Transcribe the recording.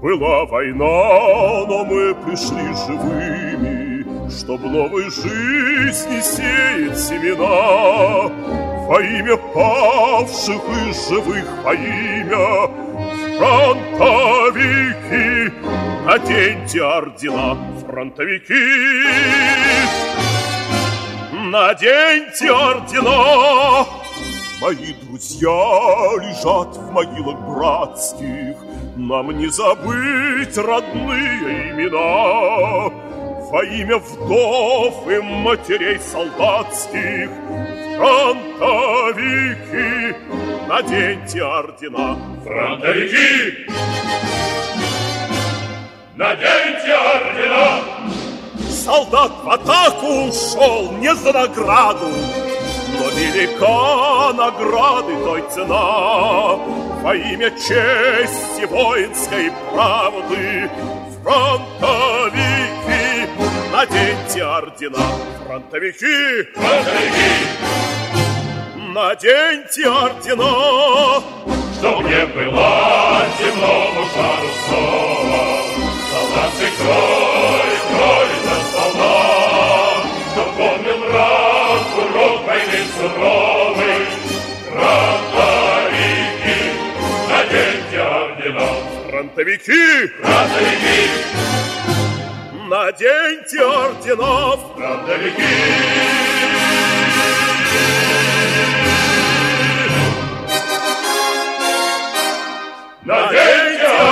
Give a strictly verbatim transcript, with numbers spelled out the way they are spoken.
Была война, но мы пришли живыми, чтоб новой жизни сеять семена. Во имя павших и живых, во имя фронтовики, наденьте ордена, фронтовики. Наденьте ордена. Мои друзья лежат в могилах братских, нам не забыть родные имена. Во имя вдов и матерей солдатских, фронтовики, наденьте ордена. Фронтовики, наденьте ордена. Солдат в атаку ушел не за награду, но велика награды той цена. Во имя чести воинской правды, фронтовики, наденьте ордена. Фронтовики, фронтовики, наденьте ордена. Чтоб не было земному шару снова солдатской крови, крови за солдат. Чтоб помнил мрак, урок войны суровый, фронтовики, наденьте ордена. Фронтовики, фронтовики, наденьте ордена. Фронтовики, наденьте